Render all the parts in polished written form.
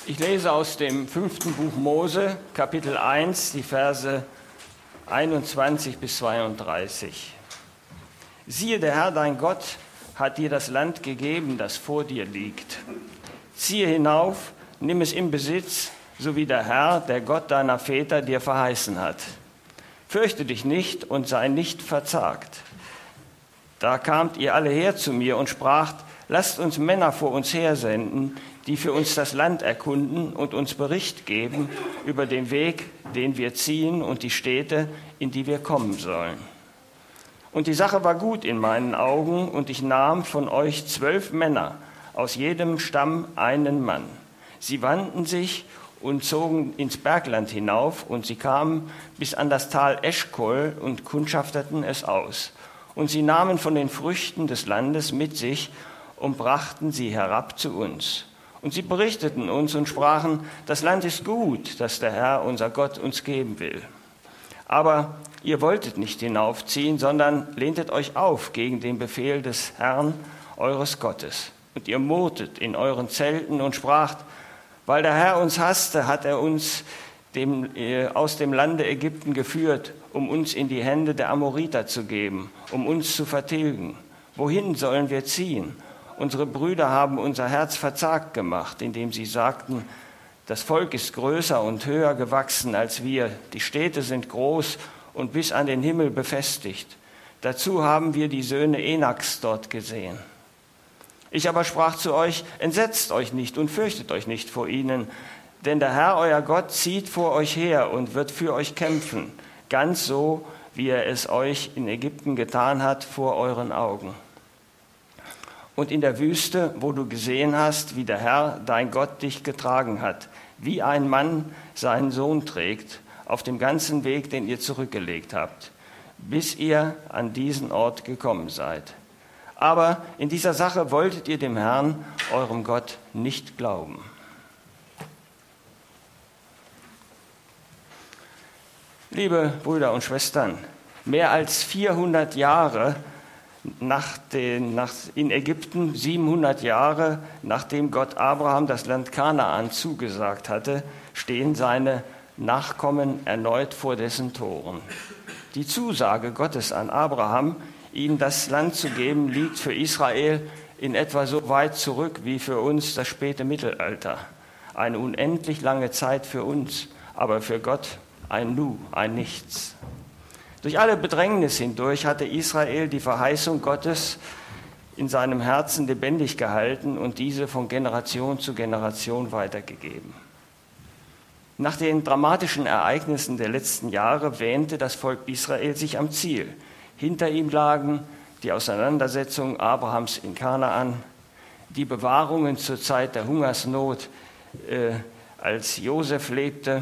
Ich lese aus dem 5. Buch Mose, Kapitel 1, die Verse 21 bis 32. Siehe, der Herr, dein Gott, hat dir das Land gegeben, das vor dir liegt. Ziehe hinauf, nimm es in Besitz, so wie der Herr, der Gott deiner Väter, dir verheißen hat. Fürchte dich nicht und sei nicht verzagt. Da kamt ihr alle her zu mir und spracht, lasst uns Männer vor uns hersenden, die für uns das Land erkunden und uns Bericht geben über den Weg, den wir ziehen und die Städte, in die wir kommen sollen. Und die Sache war gut in meinen Augen, und ich nahm von euch 12 Männer, aus jedem Stamm einen Mann. Sie wandten sich und zogen ins Bergland hinauf, und sie kamen bis an das Tal Eschkol und kundschafteten es aus. Und sie nahmen von den Früchten des Landes mit sich und brachten sie herab zu uns. Und sie berichteten uns und sprachen, das Land ist gut, das der Herr, unser Gott, uns geben will. Aber ihr wolltet nicht hinaufziehen, sondern lehntet euch auf gegen den Befehl des Herrn, eures Gottes. Und ihr murrtet in euren Zelten und spracht, weil der Herr uns hasste, hat er uns aus dem Lande Ägypten geführt, um uns in die Hände der Amoriter zu geben, um uns zu vertilgen. Wohin sollen wir ziehen? Unsere Brüder haben unser Herz verzagt gemacht, indem sie sagten, das Volk ist größer und höher gewachsen als wir, die Städte sind groß und bis an den Himmel befestigt. Dazu haben wir die Söhne Enaks dort gesehen. Ich aber sprach zu euch, entsetzt euch nicht und fürchtet euch nicht vor ihnen, denn der Herr, euer Gott, zieht vor euch her und wird für euch kämpfen, ganz so, wie er es euch in Ägypten getan hat vor euren Augen. Und in der Wüste, wo du gesehen hast, wie der Herr, dein Gott, dich getragen hat, wie ein Mann seinen Sohn trägt, auf dem ganzen Weg, den ihr zurückgelegt habt, bis ihr an diesen Ort gekommen seid. Aber in dieser Sache wolltet ihr dem Herrn, eurem Gott, nicht glauben. Liebe Brüder und Schwestern, mehr als 400 Jahre in Ägypten, 700 Jahre nachdem Gott Abraham das Land Kanaan zugesagt hatte, stehen seine Nachkommen erneut vor dessen Toren. Die Zusage Gottes an Abraham, ihnen das Land zu geben, liegt für Israel in etwa so weit zurück wie für uns das späte Mittelalter. Eine unendlich lange Zeit für uns, aber für Gott ein Nu, ein Nichts. Durch alle Bedrängnis hindurch hatte Israel die Verheißung Gottes in seinem Herzen lebendig gehalten und diese von Generation zu Generation weitergegeben. Nach den dramatischen Ereignissen der letzten Jahre wähnte das Volk Israel sich am Ziel. Hinter ihm lagen die Auseinandersetzung Abrahams in Kanaan, die Bewahrungen zur Zeit der Hungersnot, als Josef lebte,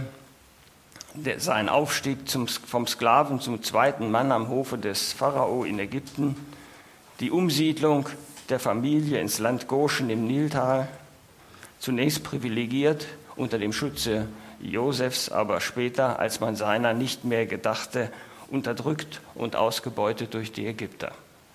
sein Aufstieg vom Sklaven zum zweiten Mann am Hofe des Pharao in Ägypten, die Umsiedlung der Familie ins Land Goshen im Niltal, zunächst privilegiert unter dem Schutze Josefs, aber später, als man seiner nicht mehr gedachte, unterdrückt und ausgebeutet durch die Ägypter.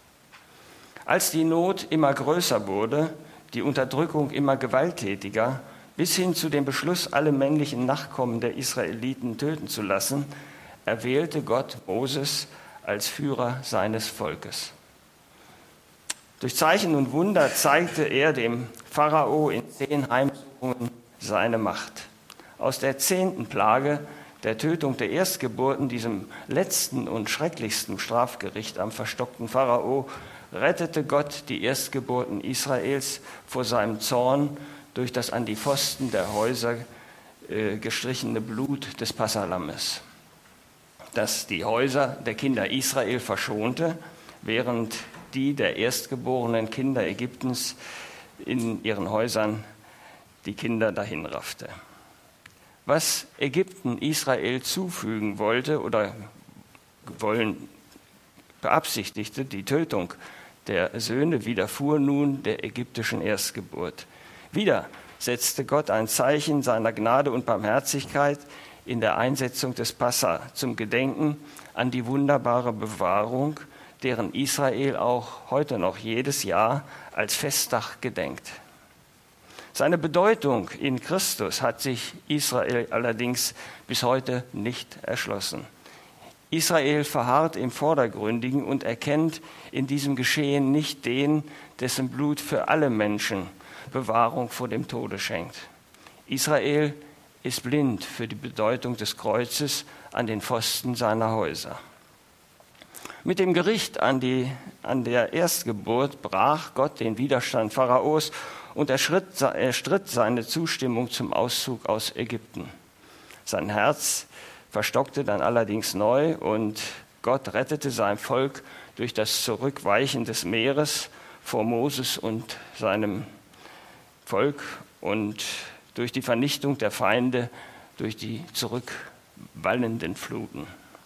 Als die Not immer größer wurde, die Unterdrückung immer gewalttätiger, bis hin zu dem Beschluss, alle männlichen Nachkommen der Israeliten töten zu lassen, erwählte Gott Moses als Führer seines Volkes. Durch Zeichen und Wunder zeigte er dem Pharao in 10 Heimsuchungen seine Macht. Aus der 10. Plage, der Tötung der Erstgeburten, diesem letzten und schrecklichsten Strafgericht am verstockten Pharao, rettete Gott die Erstgeburten Israels vor seinem Zorn durch das an die Pfosten der Häuser gestrichene Blut des Passalammes, das die Häuser der Kinder Israel verschonte, während die der erstgeborenen Kinder Ägyptens in ihren Häusern die Kinder dahinraffte. Was Ägypten Israel zufügen wollte oder beabsichtigte, die Tötung der Söhne, widerfuhr nun der ägyptischen Erstgeburt. Wieder setzte Gott ein Zeichen seiner Gnade und Barmherzigkeit in der Einsetzung des Passa zum Gedenken an die wunderbare Bewahrung, deren Israel auch heute noch jedes Jahr als Festtag gedenkt. Seine Bedeutung in Christus hat sich Israel allerdings bis heute nicht erschlossen. Israel verharrt im Vordergründigen und erkennt in diesem Geschehen nicht den, dessen Blut für alle Menschen Bewahrung vor dem Tode schenkt. Israel ist blind für die Bedeutung des Kreuzes an den Pfosten seiner Häuser. Mit dem Gericht an der Erstgeburt brach Gott den Widerstand Pharaos und er stritt seine Zustimmung zum Auszug aus Ägypten. Sein Herz verstockte dann allerdings neu und Gott rettete sein Volk durch das Zurückweichen des Meeres vor Moses und seinem Volk und durch die Vernichtung der Feinde durch die zurückwallenden Fluten.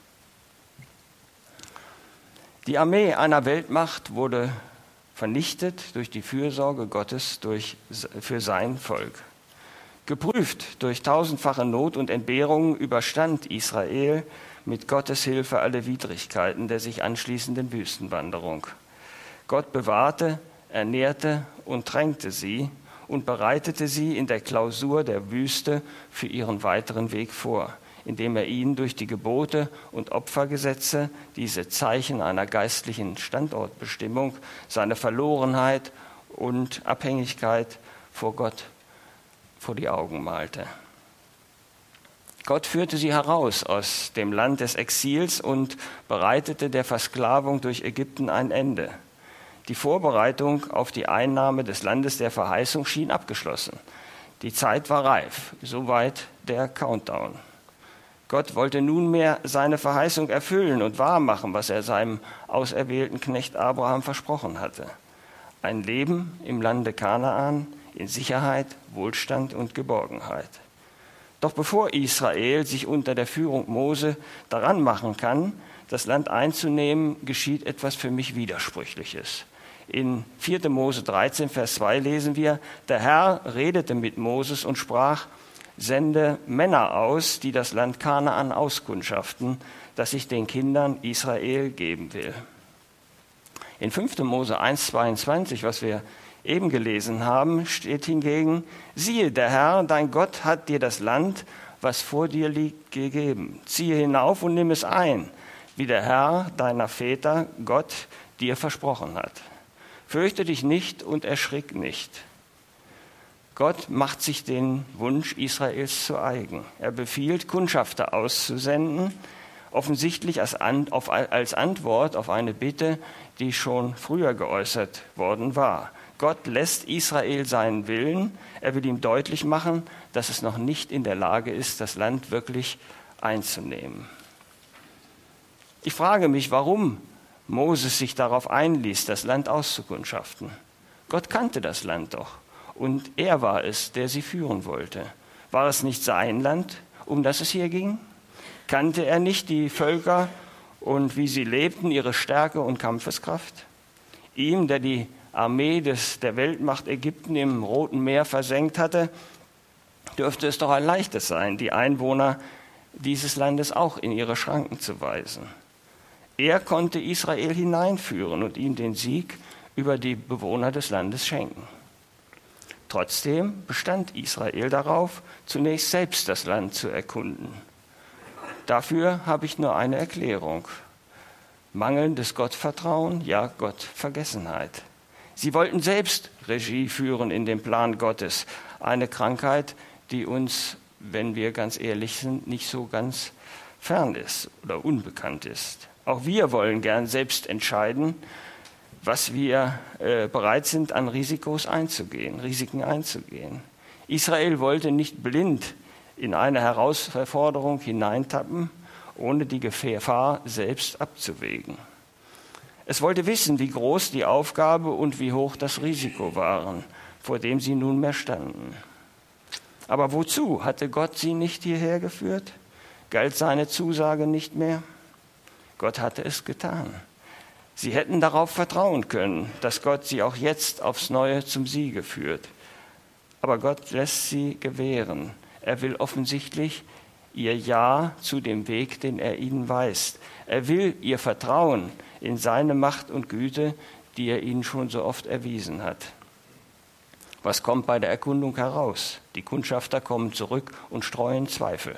Die Armee einer Weltmacht wurde vernichtet durch die Fürsorge Gottes für sein Volk. Geprüft durch tausendfache Not und Entbehrungen überstand Israel mit Gottes Hilfe alle Widrigkeiten der sich anschließenden Wüstenwanderung. Gott bewahrte, ernährte und tränkte sie und bereitete sie in der Klausur der Wüste für ihren weiteren Weg vor, indem er ihnen durch die Gebote und Opfergesetze, diese Zeichen einer geistlichen Standortbestimmung, seine Verlorenheit und Abhängigkeit vor Gott vor die Augen malte. Gott führte sie heraus aus dem Land des Exils und bereitete der Versklavung durch Ägypten ein Ende. Die Vorbereitung auf die Einnahme des Landes der Verheißung schien abgeschlossen. Die Zeit war reif, soweit der Countdown. Gott wollte nunmehr seine Verheißung erfüllen und wahrmachen, was er seinem auserwählten Knecht Abraham versprochen hatte. Ein Leben im Lande Kanaan in Sicherheit, Wohlstand und Geborgenheit. Doch bevor Israel sich unter der Führung Mose daran machen kann, das Land einzunehmen, geschieht etwas für mich Widersprüchliches. In 4. Mose 13, Vers 2 lesen wir, der Herr redete mit Moses und sprach, sende Männer aus, die das Land Kanaan auskundschaften, das ich den Kindern Israel geben will. In 5. Mose 1, 22, was wir eben gelesen haben, steht hingegen, siehe, der Herr, dein Gott, hat dir das Land, was vor dir liegt, gegeben. Ziehe hinauf und nimm es ein, wie der Herr, deiner Väter, Gott, dir versprochen hat. Fürchte dich nicht und erschrick nicht. Gott macht sich den Wunsch Israels zu eigen. Er befiehlt, Kundschafter auszusenden, offensichtlich als Antwort auf eine Bitte, die schon früher geäußert worden war. Gott lässt Israel seinen Willen. Er will ihm deutlich machen, dass es noch nicht in der Lage ist, das Land wirklich einzunehmen. Ich frage mich, warum Moses sich darauf einließ, das Land auszukundschaften. Gott kannte das Land doch und er war es, der sie führen wollte. War es nicht sein Land, um das es hier ging? Kannte er nicht die Völker und wie sie lebten, ihre Stärke und Kampfeskraft? Ihm, der die Armee der Weltmacht Ägypten im Roten Meer versenkt hatte, dürfte es doch ein leichtes sein, die Einwohner dieses Landes auch in ihre Schranken zu weisen. Er konnte Israel hineinführen und ihm den Sieg über die Bewohner des Landes schenken. Trotzdem bestand Israel darauf, zunächst selbst das Land zu erkunden. Dafür habe ich nur eine Erklärung. Mangelndes Gottvertrauen, ja Gottvergessenheit. Sie wollten selbst Regie führen in dem Plan Gottes. Eine Krankheit, die uns, wenn wir ganz ehrlich sind, nicht so ganz fern ist oder unbekannt ist. Auch wir wollen gern selbst entscheiden, was wir bereit sind, an Risiken einzugehen. Israel wollte nicht blind in eine Herausforderung hineintappen, ohne die Gefahr selbst abzuwägen. Es wollte wissen, wie groß die Aufgabe und wie hoch das Risiko waren, vor dem sie nunmehr standen. Aber wozu? Hatte Gott sie nicht hierher geführt? Galt seine Zusage nicht mehr? Gott hatte es getan. Sie hätten darauf vertrauen können, dass Gott sie auch jetzt aufs Neue zum Siege führt. Aber Gott lässt sie gewähren. Er will offensichtlich ihr Ja zu dem Weg, den er ihnen weist. Er will ihr Vertrauen in seine Macht und Güte, die er ihnen schon so oft erwiesen hat. Was kommt bei der Erkundung heraus? Die Kundschafter kommen zurück und streuen Zweifel.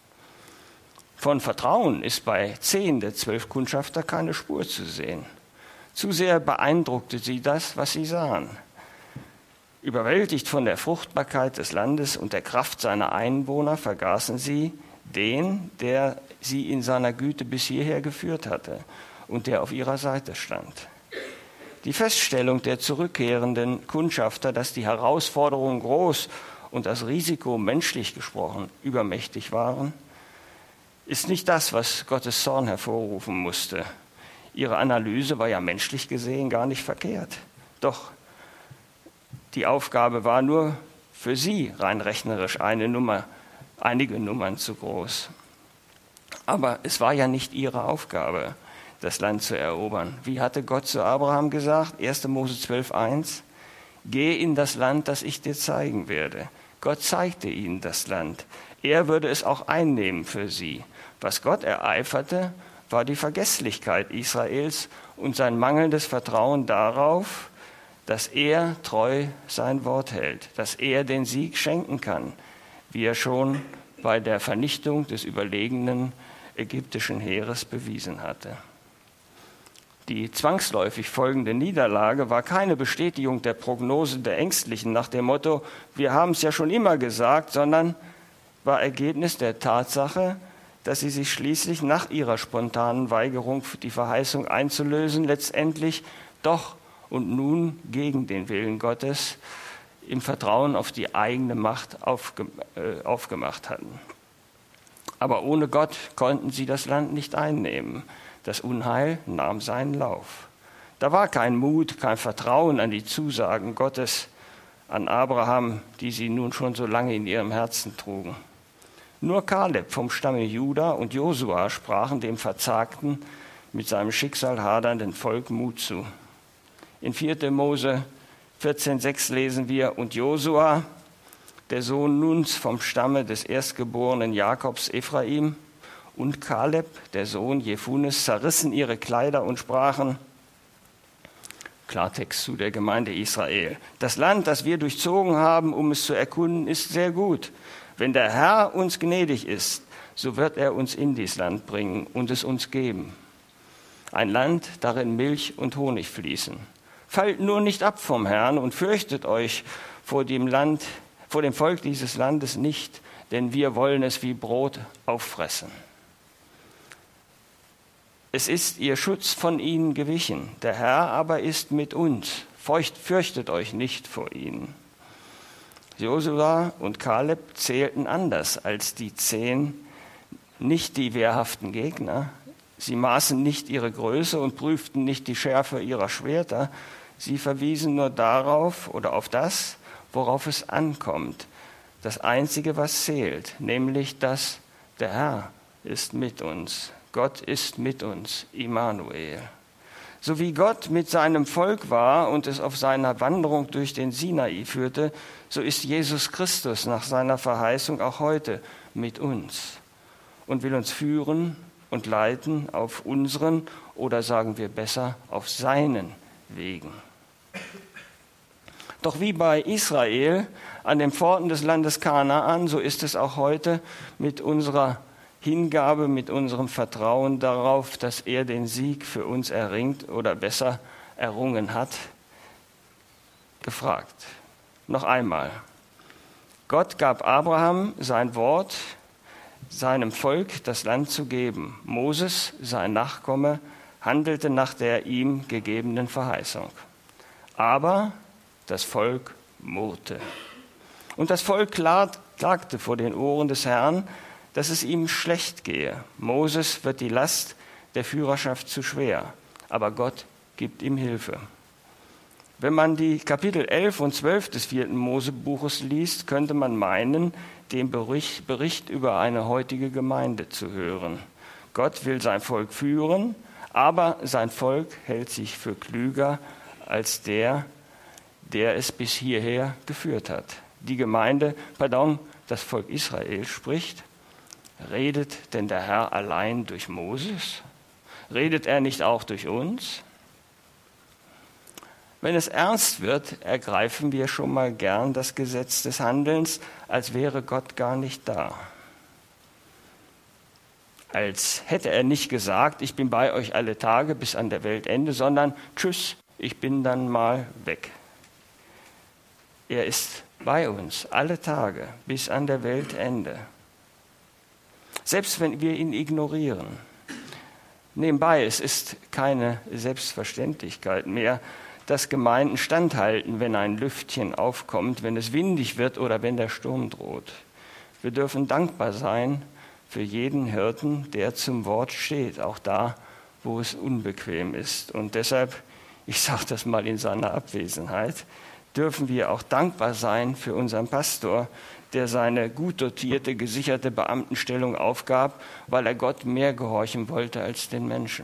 Von Vertrauen ist bei 10 der 12 Kundschafter keine Spur zu sehen. Zu sehr beeindruckte sie das, was sie sahen. Überwältigt von der Fruchtbarkeit des Landes und der Kraft seiner Einwohner vergaßen sie den, der sie in seiner Güte bis hierher geführt hatte und der auf ihrer Seite stand. Die Feststellung der zurückkehrenden Kundschafter, dass die Herausforderungen groß und das Risiko menschlich gesprochen übermächtig waren, ist nicht das, was Gottes Zorn hervorrufen musste. Ihre Analyse war ja menschlich gesehen gar nicht verkehrt. Doch die Aufgabe war nur für sie rein rechnerisch einige Nummern zu groß. Aber es war ja nicht ihre Aufgabe, das Land zu erobern. Wie hatte Gott zu Abraham gesagt? 1. Mose 12,1: Geh in das Land, das ich dir zeigen werde. Gott zeigte ihnen das Land. Er würde es auch einnehmen für sie. Was Gott ereiferte, war die Vergesslichkeit Israels und sein mangelndes Vertrauen darauf, dass er treu sein Wort hält, dass er den Sieg schenken kann, wie er schon bei der Vernichtung des überlegenen ägyptischen Heeres bewiesen hatte. Die zwangsläufig folgende Niederlage war keine Bestätigung der Prognose der Ängstlichen nach dem Motto, wir haben es ja schon immer gesagt, sondern war Ergebnis der Tatsache, dass sie sich schließlich nach ihrer spontanen Weigerung, die Verheißung einzulösen, letztendlich doch und nun gegen den Willen Gottes im Vertrauen auf die eigene Macht aufgemacht hatten. Aber ohne Gott konnten sie das Land nicht einnehmen. Das Unheil nahm seinen Lauf. Da war kein Mut, kein Vertrauen an die Zusagen Gottes an Abraham, die sie nun schon so lange in ihrem Herzen trugen. Nur Kaleb vom Stamme Juda und Josua sprachen dem verzagten, mit seinem Schicksal hadernden Volk Mut zu. In 4. Mose 14,6 lesen wir: Und Josua, der Sohn Nuns vom Stamme des erstgeborenen Jakobs Ephraim, und Kaleb, der Sohn Jefunes, zerrissen ihre Kleider und sprachen, Klartext zu der Gemeinde Israel: Das Land, das wir durchzogen haben, um es zu erkunden, ist sehr gut. Wenn der Herr uns gnädig ist, so wird er uns in dies Land bringen und es uns geben. Ein Land, darin Milch und Honig fließen. Fallt nur nicht ab vom Herrn und fürchtet euch vor dem Volk dieses Landes nicht, denn wir wollen es wie Brot auffressen. Es ist ihr Schutz von ihnen gewichen, der Herr aber ist mit uns. Fürchtet euch nicht vor ihnen. Josua und Kaleb zählten anders als die 10, nicht die wehrhaften Gegner. Sie maßen nicht ihre Größe und prüften nicht die Schärfe ihrer Schwerter. Sie verwiesen nur darauf oder auf das, worauf es ankommt. Das Einzige, was zählt, nämlich, dass der Herr ist mit uns. Gott ist mit uns, Immanuel. So wie Gott mit seinem Volk war und es auf seiner Wanderung durch den Sinai führte, so ist Jesus Christus nach seiner Verheißung auch heute mit uns und will uns führen und leiten auf unseren, oder sagen wir besser, auf seinen Wegen. Doch wie bei Israel an den Pforten des Landes Kanaan, so ist es auch heute mit unserer Hingabe, mit unserem Vertrauen darauf, dass er den Sieg für uns erringt oder besser errungen hat, gefragt. Noch einmal. Gott gab Abraham sein Wort, seinem Volk das Land zu geben. Moses, sein Nachkomme, handelte nach der ihm gegebenen Verheißung. Aber das Volk murrte. Und das Volk klagte vor den Ohren des Herrn, dass es ihm schlecht gehe. Moses wird die Last der Führerschaft zu schwer, aber Gott gibt ihm Hilfe. Wenn man die Kapitel 11 und 12 des 4. Mosebuches liest, könnte man meinen, den Bericht über eine heutige Gemeinde zu hören. Gott will sein Volk führen, aber sein Volk hält sich für klüger als der es bis hierher geführt hat. Das Volk Israel spricht: Redet denn der Herr allein durch Moses? Redet er nicht auch durch uns? Wenn es ernst wird, ergreifen wir schon mal gern das Gesetz des Handelns, als wäre Gott gar nicht da. Als hätte er nicht gesagt, ich bin bei euch alle Tage bis an der Weltende, sondern tschüss, ich bin dann mal weg. Er ist bei uns alle Tage bis an der Weltende. Selbst wenn wir ihn ignorieren. Nebenbei, es ist keine Selbstverständlichkeit mehr, dass Gemeinden standhalten, wenn ein Lüftchen aufkommt, wenn es windig wird oder wenn der Sturm droht. Wir dürfen dankbar sein für jeden Hirten, der zum Wort steht, auch da, wo es unbequem ist. Und deshalb, ich sage das mal in seiner Abwesenheit, dürfen wir auch dankbar sein für unseren Pastor, der seine gut dotierte, gesicherte Beamtenstellung aufgab, weil er Gott mehr gehorchen wollte als den Menschen.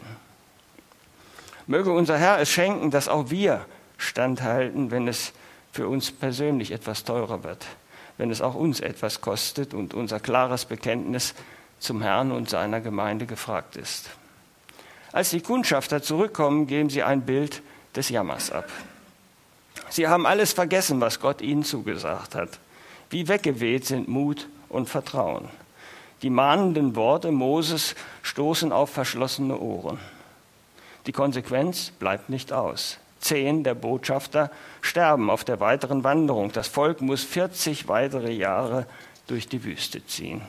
Möge unser Herr es schenken, dass auch wir standhalten, wenn es für uns persönlich etwas teurer wird, wenn es auch uns etwas kostet und unser klares Bekenntnis zum Herrn und seiner Gemeinde gefragt ist. Als die Kundschafter zurückkommen, geben sie ein Bild des Jammers ab. Sie haben alles vergessen, was Gott ihnen zugesagt hat. Wie weggeweht sind Mut und Vertrauen. Die mahnenden Worte Moses stoßen auf verschlossene Ohren. Die Konsequenz bleibt nicht aus. 10 der Botschafter sterben auf der weiteren Wanderung. Das Volk muss 40 weitere Jahre durch die Wüste ziehen.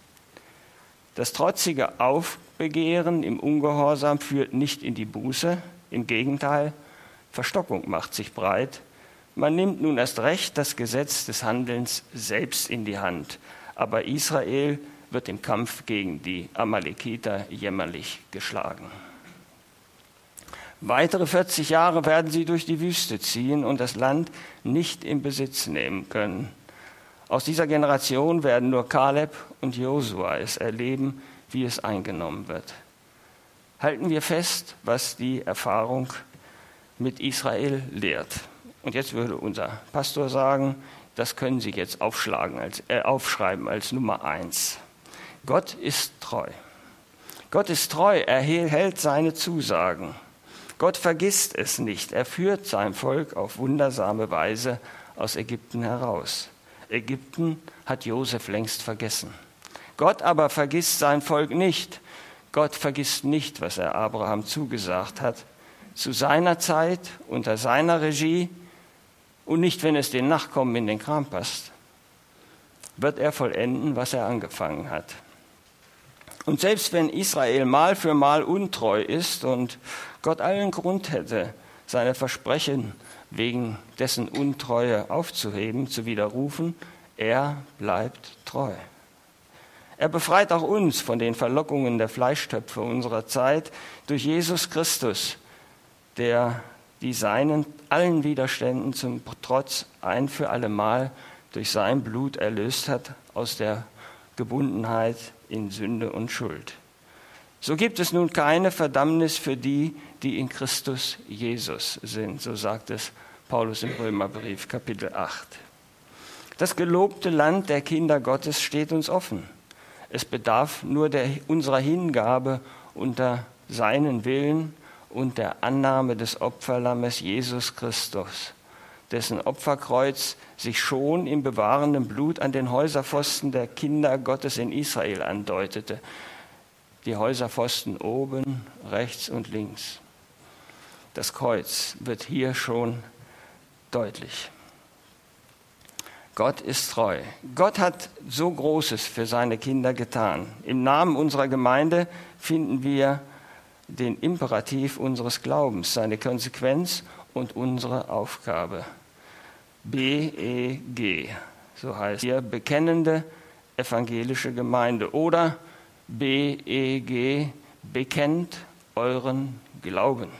Das trotzige Aufbegehren im Ungehorsam führt nicht in die Buße. Im Gegenteil, Verstockung macht sich breit. Man nimmt nun erst recht das Gesetz des Handelns selbst in die Hand. Aber Israel wird im Kampf gegen die Amalekiter jämmerlich geschlagen. Weitere 40 Jahre werden sie durch die Wüste ziehen und das Land nicht in Besitz nehmen können. Aus dieser Generation werden nur Kaleb und Josua es erleben, wie es eingenommen wird. Halten wir fest, was die Erfahrung mit Israel lehrt. Und jetzt würde unser Pastor sagen, das können Sie jetzt aufschreiben als Nummer 1. Gott ist treu. Gott ist treu, er hält seine Zusagen. Gott vergisst es nicht. Er führt sein Volk auf wundersame Weise aus Ägypten heraus. Ägypten hat Josef längst vergessen. Gott aber vergisst sein Volk nicht. Gott vergisst nicht, was er Abraham zugesagt hat. Zu seiner Zeit, unter seiner Regie und nicht, wenn es den Nachkommen in den Kram passt, wird er vollenden, was er angefangen hat. Und selbst wenn Israel Mal für Mal untreu ist und Gott allen Grund hätte, seine Versprechen wegen dessen Untreue aufzuheben, zu widerrufen, er bleibt treu. Er befreit auch uns von den Verlockungen der Fleischtöpfe unserer Zeit durch Jesus Christus, der die Seinen allen Widerständen zum Trotz ein für allemal durch sein Blut erlöst hat aus der Gebundenheit in Sünde und Schuld. So gibt es nun keine Verdammnis für die, die in Christus Jesus sind, so sagt es Paulus im Römerbrief, Kapitel 8. Das gelobte Land der Kinder Gottes steht uns offen. Es bedarf nur unserer Hingabe unter seinen Willen und der Annahme des Opferlammes Jesus Christus, dessen Opferkreuz sich schon im bewahrenden Blut an den Häuserpfosten der Kinder Gottes in Israel andeutete. Die Häuserpfosten oben, rechts und links. Das Kreuz wird hier schon deutlich. Gott ist treu. Gott hat so Großes für seine Kinder getan. Im Namen unserer Gemeinde finden wir den Imperativ unseres Glaubens, seine Konsequenz und unsere Aufgabe. BEG, so heißt hier bekennende evangelische Gemeinde, oder BEG, bekennt euren Glauben.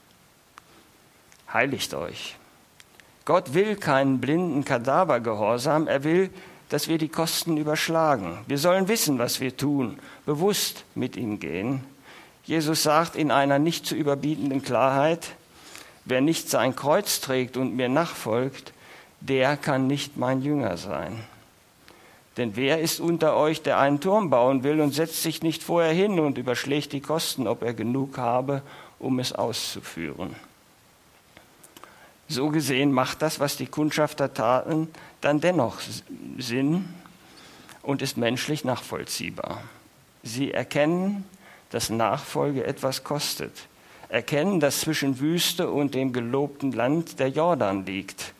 Heiligt euch. Gott will keinen blinden Kadavergehorsam, er will, dass wir die Kosten überschlagen. Wir sollen wissen, was wir tun, bewusst mit ihm gehen. Jesus sagt in einer nicht zu überbietenden Klarheit, wer nicht sein Kreuz trägt und mir nachfolgt, der kann nicht mein Jünger sein. Denn wer ist unter euch, der einen Turm bauen will und setzt sich nicht vorher hin und überschlägt die Kosten, ob er genug habe, um es auszuführen? So gesehen macht das, was die Kundschafter taten, dann dennoch Sinn und ist menschlich nachvollziehbar. Sie erkennen, dass Nachfolge etwas kostet, erkennen, dass zwischen Wüste und dem gelobten Land der Jordan liegt,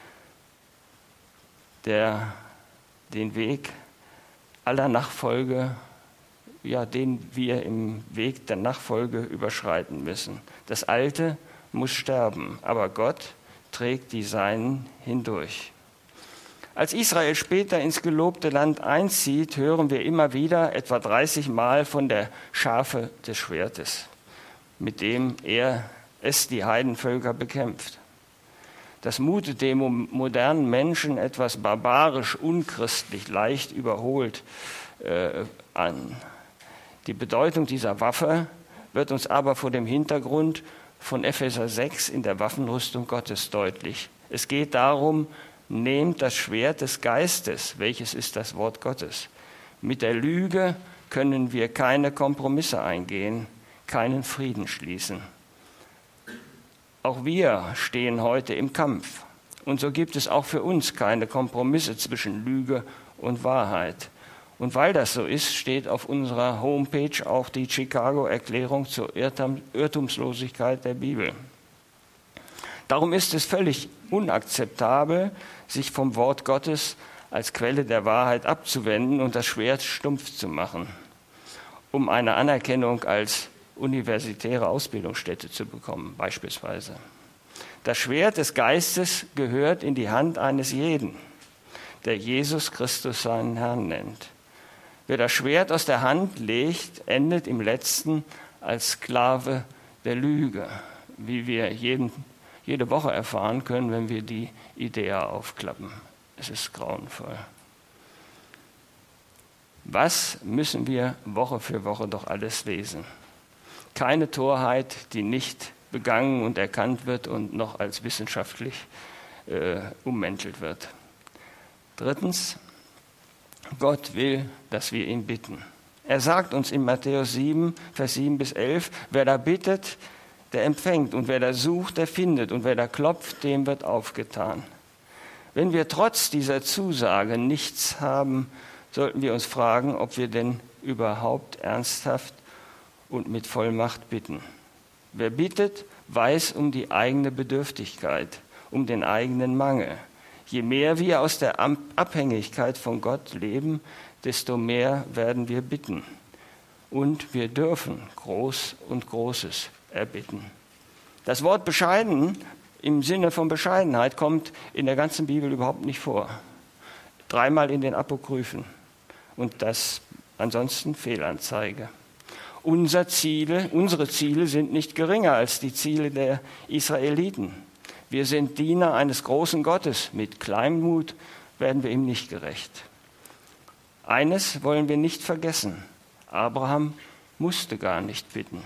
der den Weg aller Nachfolge, den wir im Weg der Nachfolge überschreiten müssen. Das Alte muss sterben, aber Gott trägt die Seinen hindurch. Als Israel später ins gelobte Land einzieht, hören wir immer wieder etwa 30 Mal von der Schärfe des Schwertes, mit dem es die Heidenvölker bekämpft. Das mutet dem modernen Menschen etwas barbarisch, unchristlich, leicht überholt an. Die Bedeutung dieser Waffe wird uns aber vor dem Hintergrund von Epheser 6 in der Waffenrüstung Gottes deutlich. Es geht darum, nehmt das Schwert des Geistes, welches ist das Wort Gottes. Mit der Lüge können wir keine Kompromisse eingehen, keinen Frieden schließen. Auch wir stehen heute im Kampf. Und so gibt es auch für uns keine Kompromisse zwischen Lüge und Wahrheit. Und weil das so ist, steht auf unserer Homepage auch die Chicago-Erklärung zur Irrtumslosigkeit der Bibel. Darum ist es völlig unakzeptabel, sich vom Wort Gottes als Quelle der Wahrheit abzuwenden und das Schwert stumpf zu machen, um eine Anerkennung als universitäre Ausbildungsstätte zu bekommen, beispielsweise. Das Schwert des Geistes gehört in die Hand eines jeden, der Jesus Christus seinen Herrn nennt. Wer das Schwert aus der Hand legt, endet im Letzten als Sklave der Lüge, wie wir jede Woche erfahren können, wenn wir die Idea aufklappen. Es ist grauenvoll. Was müssen wir Woche für Woche doch alles lesen? Keine Torheit, die nicht begangen und erkannt wird und noch als wissenschaftlich ummäntelt wird. Drittens, Gott will, dass wir ihn bitten. Er sagt uns in Matthäus 7, Vers 7 bis 11, wer da bittet, der empfängt, und wer da sucht, der findet, und wer da klopft, dem wird aufgetan. Wenn wir trotz dieser Zusage nichts haben, sollten wir uns fragen, ob wir denn überhaupt ernsthaft und mit Vollmacht bitten. Wer bittet, weiß um die eigene Bedürftigkeit, um den eigenen Mangel. Je mehr wir aus der Abhängigkeit von Gott leben, desto mehr werden wir bitten. Und wir dürfen Groß und Großes erbitten. Das Wort bescheiden im Sinne von Bescheidenheit kommt in der ganzen Bibel überhaupt nicht vor. 3-mal in den Apokryphen. Und das ansonsten Fehlanzeige. Unsere Ziele sind nicht geringer als die Ziele der Israeliten. Wir sind Diener eines großen Gottes. Mit Kleinmut werden wir ihm nicht gerecht. Eines wollen wir nicht vergessen. Abraham musste gar nicht bitten.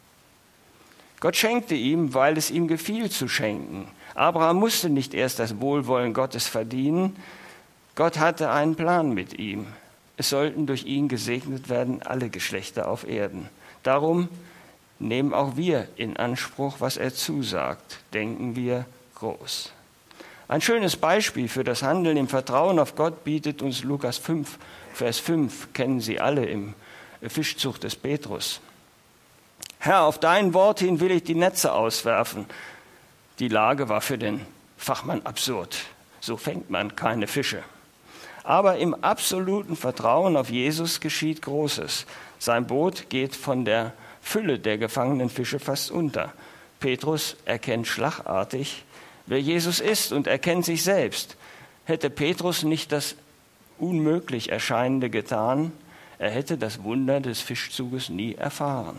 Gott schenkte ihm, weil es ihm gefiel zu schenken. Abraham musste nicht erst das Wohlwollen Gottes verdienen. Gott hatte einen Plan mit ihm. Es sollten durch ihn gesegnet werden alle Geschlechter auf Erden. Darum nehmen auch wir in Anspruch, was er zusagt. Denken wir groß. Ein schönes Beispiel für das Handeln im Vertrauen auf Gott bietet uns Lukas 5, Vers 5, kennen Sie alle im Fischzug des Petrus. Herr, auf dein Wort hin will ich die Netze auswerfen. Die Lage war für den Fachmann absurd. So fängt man keine Fische. Aber im absoluten Vertrauen auf Jesus geschieht Großes. Sein Boot geht von der Fülle der gefangenen Fische fast unter. Petrus erkennt schlagartig, wer Jesus ist, und erkennt sich selbst. Hätte Petrus nicht das unmöglich Erscheinende getan, er hätte das Wunder des Fischzuges nie erfahren.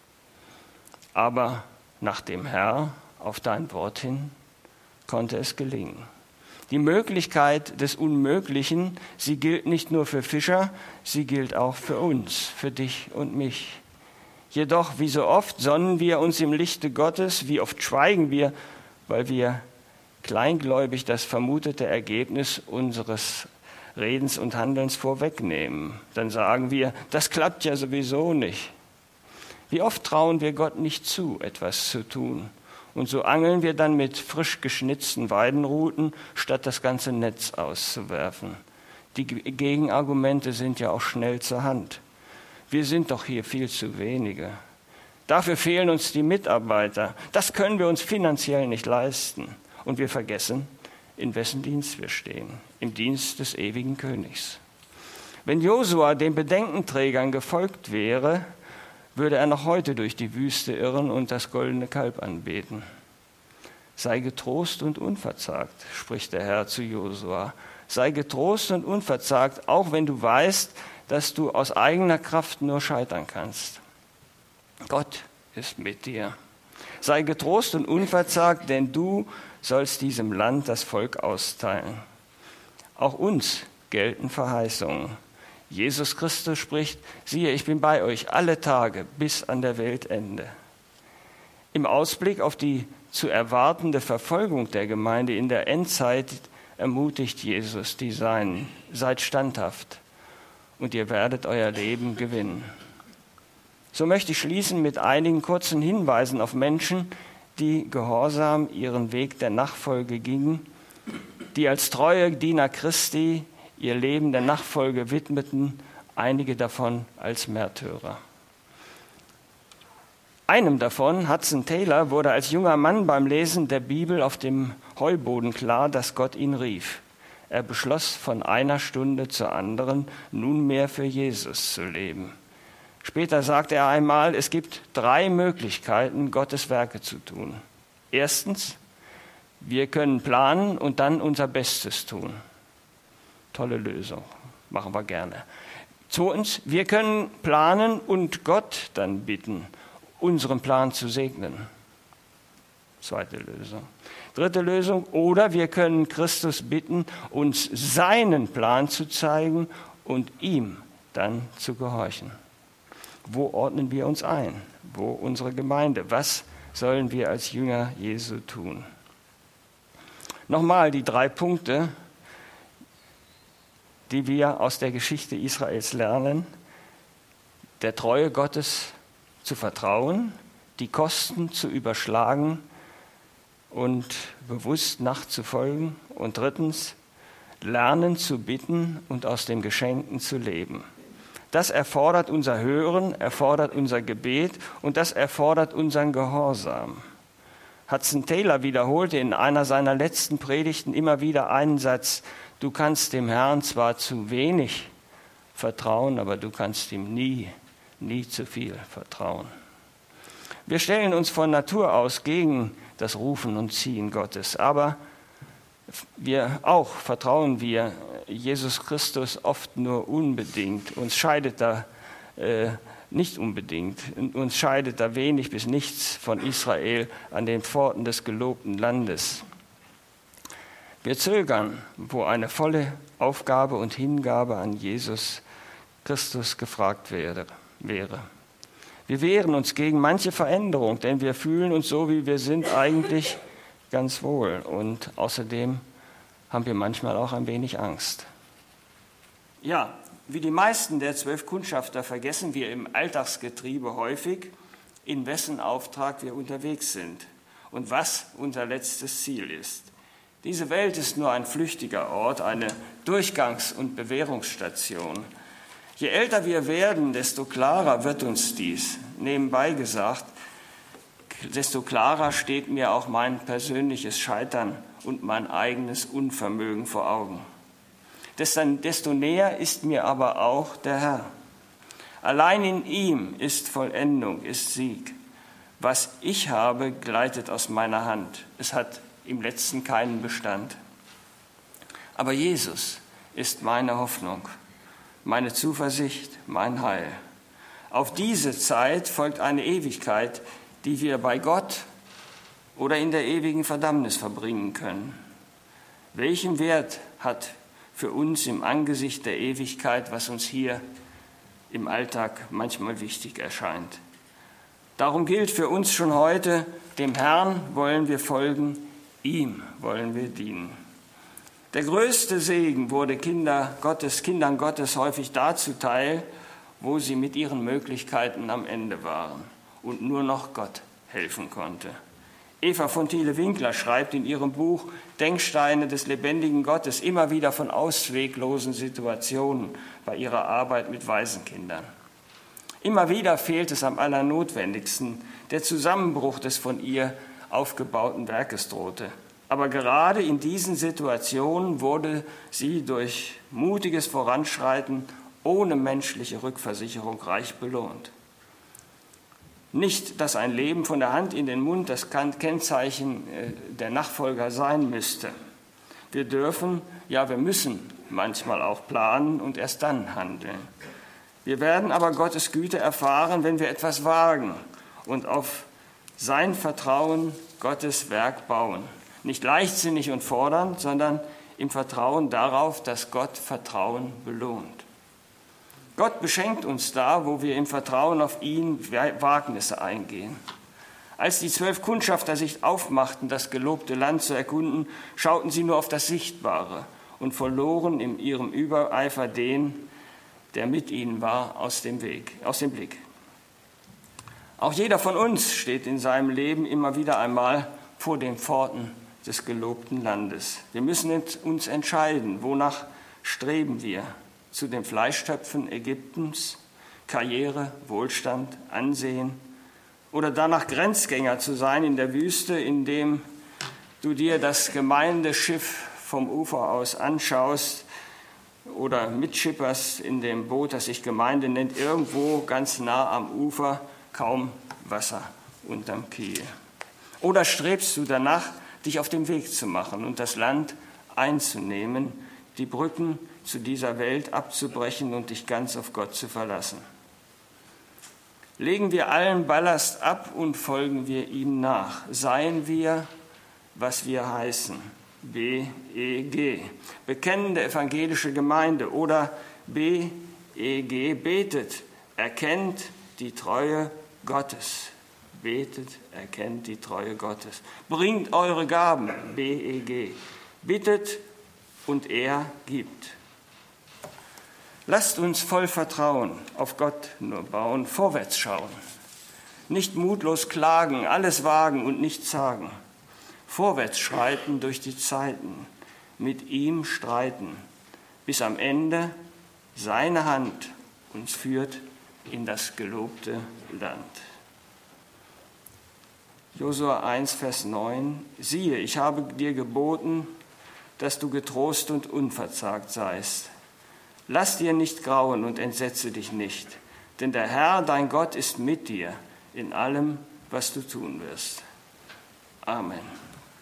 Aber nach dem Herr, auf dein Wort hin, konnte es gelingen. Die Möglichkeit des Unmöglichen, sie gilt nicht nur für Fischer, sie gilt auch für uns, für dich und mich. Jedoch, wie so oft, sonnen wir uns im Lichte Gottes, wie oft schweigen wir, weil wir kleingläubig das vermutete Ergebnis unseres Redens und Handelns vorwegnehmen. Dann sagen wir, das klappt ja sowieso nicht. Wie oft trauen wir Gott nicht zu, etwas zu tun Und so angeln wir dann mit frisch geschnitzten Weidenruten, statt das ganze Netz auszuwerfen. Die Gegenargumente sind ja auch schnell zur Hand. Wir sind doch hier viel zu wenige. Dafür fehlen uns die Mitarbeiter. Das können wir uns finanziell nicht leisten. Und wir vergessen, in wessen Dienst wir stehen. Im Dienst des ewigen Königs. Wenn Josua den Bedenkenträgern gefolgt wäre, würde er noch heute durch die Wüste irren und das goldene Kalb anbeten. Sei getrost und unverzagt, spricht der Herr zu Josua. Sei getrost und unverzagt, auch wenn du weißt, dass du aus eigener Kraft nur scheitern kannst. Gott ist mit dir. Sei getrost und unverzagt, denn du sollst diesem Land das Volk austeilen. Auch uns gelten Verheißungen. Jesus Christus spricht, siehe, ich bin bei euch alle Tage bis an der Weltende. Im Ausblick auf die zu erwartende Verfolgung der Gemeinde in der Endzeit ermutigt Jesus die Seinen, seid standhaft und ihr werdet euer Leben gewinnen. So möchte ich schließen mit einigen kurzen Hinweisen auf Menschen, die gehorsam ihren Weg der Nachfolge gingen, die als treue Diener Christi ihr Leben der Nachfolge widmeten, einige davon als Märtyrer. Einem davon, Hudson Taylor, wurde als junger Mann beim Lesen der Bibel auf dem Heuboden klar, dass Gott ihn rief. Er beschloss von einer Stunde zur anderen, nunmehr für Jesus zu leben. Später sagte er einmal, es gibt 3 Möglichkeiten, Gottes Werke zu tun. Erstens, wir können planen und dann unser Bestes tun. Tolle Lösung, machen wir gerne. Zweitens, wir können planen und Gott dann bitten, unseren Plan zu segnen. Zweite Lösung. Dritte Lösung, oder wir können Christus bitten, uns seinen Plan zu zeigen und ihm dann zu gehorchen. Wo ordnen wir uns ein? Wo unsere Gemeinde? Was sollen wir als Jünger Jesu tun? Nochmal die 3 Punkte, die wir aus der Geschichte Israels lernen: der Treue Gottes zu vertrauen, die Kosten zu überschlagen und bewusst nachzufolgen. Und drittens, lernen zu bitten und aus dem Geschenkten zu leben. Das erfordert unser Hören, erfordert unser Gebet und das erfordert unseren Gehorsam. Hudson Taylor wiederholte in einer seiner letzten Predigten immer wieder einen Satz: Du kannst dem Herrn zwar zu wenig vertrauen, aber du kannst ihm nie zu viel vertrauen. Wir stellen uns von Natur aus gegen das Rufen und Ziehen Gottes, aber vertrauen wir Jesus Christus oft nur unbedingt. Uns scheidet da nicht unbedingt, uns scheidet da wenig bis nichts von Israel an den Pforten des gelobten Landes. Wir zögern, wo eine volle Aufgabe und Hingabe an Jesus Christus gefragt wäre. Wir wehren uns gegen manche Veränderung, denn wir fühlen uns so, wie wir sind, eigentlich ganz wohl. Und außerdem haben wir manchmal auch ein wenig Angst. Ja, wie die meisten der 12 Kundschafter vergessen wir im Alltagsgetriebe häufig, in wessen Auftrag wir unterwegs sind und was unser letztes Ziel ist. Diese Welt ist nur ein flüchtiger Ort, eine Durchgangs- und Bewährungsstation. Je älter wir werden, desto klarer wird uns dies. Nebenbei gesagt, desto klarer steht mir auch mein persönliches Scheitern und mein eigenes Unvermögen vor Augen. Desto näher ist mir aber auch der Herr. Allein in ihm ist Vollendung, ist Sieg. Was ich habe, gleitet aus meiner Hand. Es hat im Letzten keinen Bestand. Aber Jesus ist meine Hoffnung, meine Zuversicht, mein Heil. Auf diese Zeit folgt eine Ewigkeit, die wir bei Gott oder in der ewigen Verdammnis verbringen können. Welchen Wert hat für uns im Angesicht der Ewigkeit, was uns hier im Alltag manchmal wichtig erscheint? Darum gilt für uns schon heute, dem Herrn wollen wir folgen, ihm wollen wir dienen. Der größte Segen wurde Kindern Gottes häufig dazu teil, wo sie mit ihren Möglichkeiten am Ende waren und nur noch Gott helfen konnte. Eva von Thiele-Winkler schreibt in ihrem Buch Denksteine des lebendigen Gottes immer wieder von ausweglosen Situationen bei ihrer Arbeit mit Waisenkindern. Immer wieder fehlt es am allernotwendigsten. Der Zusammenbruch des von ihr aufgebauten Werkes drohte. Aber gerade in diesen Situationen wurde sie durch mutiges Voranschreiten ohne menschliche Rückversicherung reich belohnt. Nicht, dass ein Leben von der Hand in den Mund das Kennzeichen der Nachfolger sein müsste. Wir dürfen, ja wir müssen manchmal auch planen und erst dann handeln. Wir werden aber Gottes Güte erfahren, wenn wir etwas wagen und auf sein Vertrauen Gottes Werk bauen. Nicht leichtsinnig und fordernd, sondern im Vertrauen darauf, dass Gott Vertrauen belohnt. Gott beschenkt uns da, wo wir im Vertrauen auf ihn Wagnisse eingehen. Als die 12 Kundschafter sich aufmachten, das gelobte Land zu erkunden, schauten sie nur auf das Sichtbare und verloren in ihrem Übereifer den, der mit ihnen war, aus dem Blick. Auch jeder von uns steht in seinem Leben immer wieder einmal vor den Pforten des gelobten Landes. Wir müssen uns entscheiden, wonach streben wir. Zu den Fleischtöpfen Ägyptens, Karriere, Wohlstand, Ansehen oder danach Grenzgänger zu sein in der Wüste, indem du dir das Gemeindeschiff vom Ufer aus anschaust oder mitschipperst in dem Boot, das sich Gemeinde nennt, irgendwo ganz nah am Ufer, kaum Wasser unterm Kiel. Oder strebst du danach, dich auf den Weg zu machen und das Land einzunehmen, die Brücken zu dieser Welt abzubrechen und dich ganz auf Gott zu verlassen? Legen wir allen Ballast ab und folgen wir ihm nach. Seien wir, was wir heißen. BEG, bekennende evangelische Gemeinde, oder BEG, betet, erkennt die Treue Gottes. Betet, erkennt die Treue Gottes. Bringt eure Gaben, BEG. Bittet und er gibt. Lasst uns voll Vertrauen auf Gott nur bauen, vorwärts schauen. Nicht mutlos klagen, alles wagen und nichts sagen. Vorwärts schreiten durch die Zeiten, mit ihm streiten, bis am Ende seine Hand uns führt in das gelobte Land. Josua 1, Vers 9: Siehe, ich habe dir geboten, dass du getrost und unverzagt seist. Lass dir nicht grauen und entsetze dich nicht, denn der Herr, dein Gott, ist mit dir in allem, was du tun wirst. Amen.